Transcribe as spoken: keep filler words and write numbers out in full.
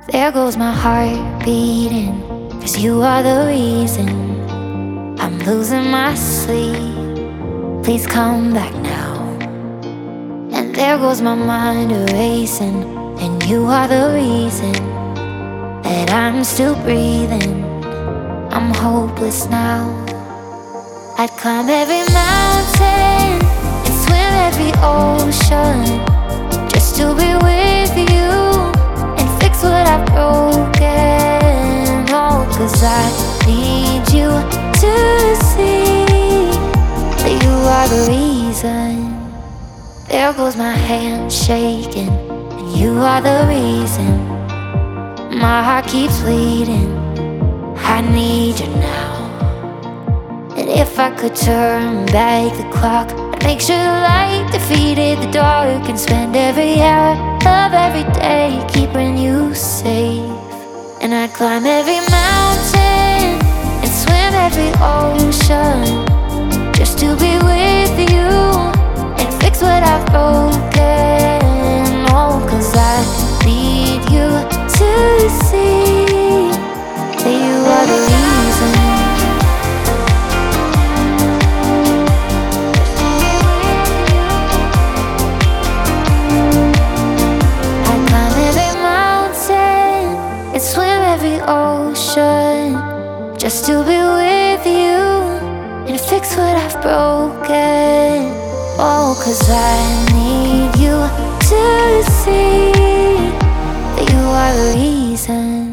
There goes my heart beating, 'cause you are the reason I'm losing my sleep. Please come back now. And there goes my mind erasing, and you are the reason that I'm still breathing. I'm hopeless now. I'd climb every mountain and swim every ocean just to be with you and fix what I've broken. Oh, 'cause I need you to see that you are the reason. There goes my hand shaking, and you are the reason. My heart keeps bleeding, I need you now. And if I could turn back the clock, I'd make sure the light defeated the dark and spend every hour of every day keeping you safe. And I'd climb every mountain and swim every ocean just to be with you and fix what I've broken. Oh, 'cause I need you to see that you are the reason. I'd climb every mountain and swim every ocean just to be with you and fix what I've broken. Oh, 'cause I need you to see that you are the reason.